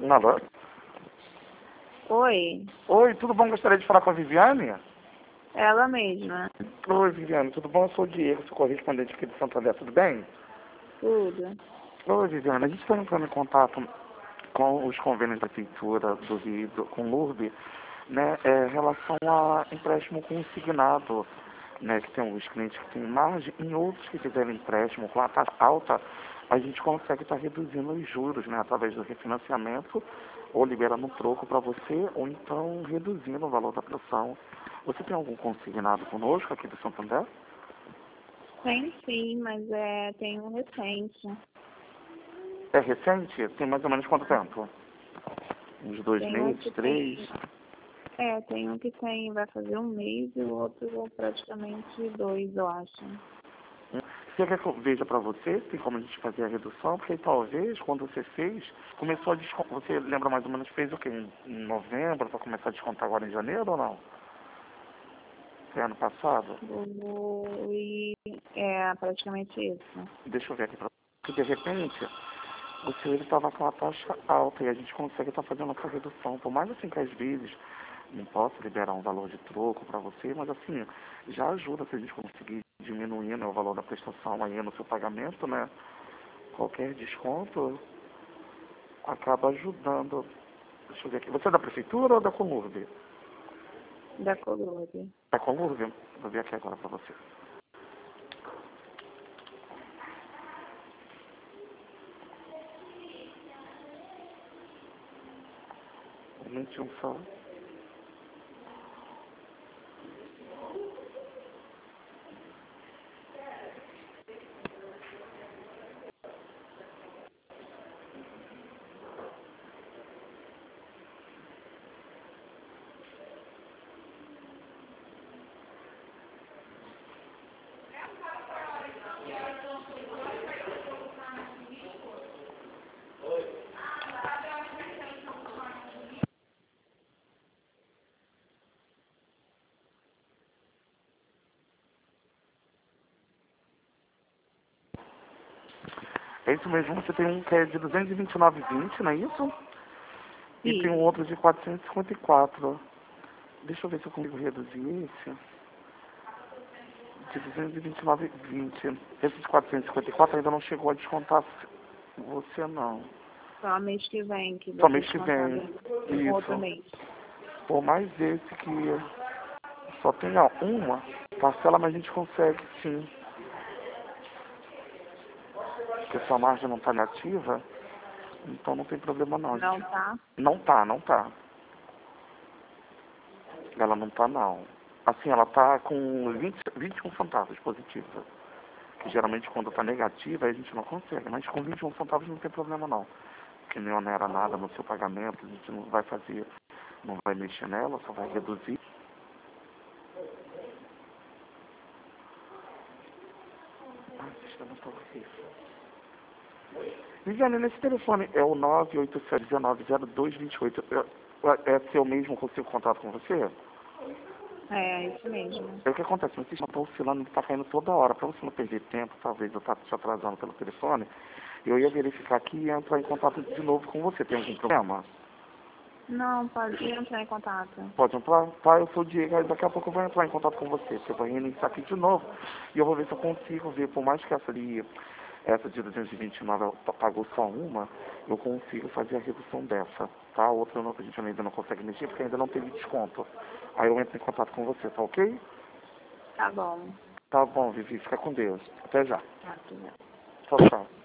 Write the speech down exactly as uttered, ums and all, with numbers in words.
Alô? Oi, Oi, tudo bom? Gostaria de falar com a Viviane? ela mesma. Oi, Viviane, tudo bom? Eu sou o Diego, sou correspondente aqui de Santo André, tudo bem? Tudo. Oi, Viviane, a gente está entrando em contato com os convênios da Prefeitura do Rio, do, com o L U R B, né, é, em relação a empréstimo consignado, né, que tem alguns clientes que têm margem, e outros que fizerem empréstimo com a taxa alta, a gente consegue estar reduzindo os juros, né, através do refinanciamento, ou liberando um troco para você, ou então reduzindo o valor da prestação. Você tem algum consignado conosco aqui do Santo André? Tem sim, mas é, tem um recente. É recente? Tem mais ou menos quanto tempo? Uns dois Tem um meses, que três? tem. É, tem um que tem, vai fazer um mês e o outro praticamente dois, eu acho. Você quer que eu veja para você, tem como a gente fazer a redução? Porque talvez, quando você fez, começou a descontar. Você lembra mais ou menos, fez o quê? Em novembro, para começar a descontar agora em janeiro ou não? Foi ano passado? O- E é praticamente isso. Deixa eu ver aqui para você. De repente, o seu ele estava com a taxa alta e a gente consegue estar fazendo essa redução. Por mais assim que às vezes não posso liberar um valor de troco para você, mas assim, já ajuda se a gente conseguir diminuir, né, o valor da prestação aí no seu pagamento, né? Qualquer desconto acaba ajudando. Deixa eu ver aqui. Você é da prefeitura ou da Comurb? Da Colômbia. Da Comurb? Vou ver aqui agora para você. Um minutinho só. É isso mesmo, você tem um que é de duzentos e vinte e nove vírgula vinte, não é isso? E tem um Isso. outro de quatrocentos e cinquenta e quatro. Deixa eu ver se eu consigo reduzir esse. De duzentos e vinte e nove vírgula vinte. Esse de quatrocentos e cinquenta e quatro ainda não chegou a descontar você, não. Só mês que vem que Só vai ser mês que vem. descontado um outro Isso. mês. Por mais esse que só tenha uma parcela, mas a gente consegue sim. Porque sua margem não está nativa, então não tem problema não. A Não gente... tá? Não tá, não tá. Ela não tá não. Assim, ela tá com vinte, vinte e um centavos positiva. Que geralmente quando tá negativa a gente não consegue, mas com vinte e um centavos não tem problema não. Porque não onera nada no seu pagamento, a gente não vai fazer, não vai mexer nela, só vai reduzir. Ah, sistema tá horrível. Viviane, nesse telefone é o nove oito sete um nove zero dois dois oito. É, é seu mesmo, consigo contato com você? É, isso mesmo. É o que acontece, meu sistema está oscilando, ele está caindo toda hora. Para você não perder tempo, talvez eu estar te atrasando pelo telefone, eu ia verificar aqui e ia entrar em contato de novo com você. Tem algum problema? Não, pode entrar em contato. Pode entrar? Tá, eu sou o Diego, aí daqui a pouco eu vou entrar em contato com você. Você vai reiniciar aqui de novo e eu vou ver se eu consigo ver, por mais que essa ali, essa de duzentos e vinte e nove ela pagou só uma, eu consigo fazer a redução dessa, tá? A outra não, a gente ainda não consegue mexer porque ainda não teve desconto. Aí eu entro em contato com você, tá ok? Tá bom. Tá bom, Vivi, fica com Deus. Até já. Tá, tudo bem. Tchau, tchau.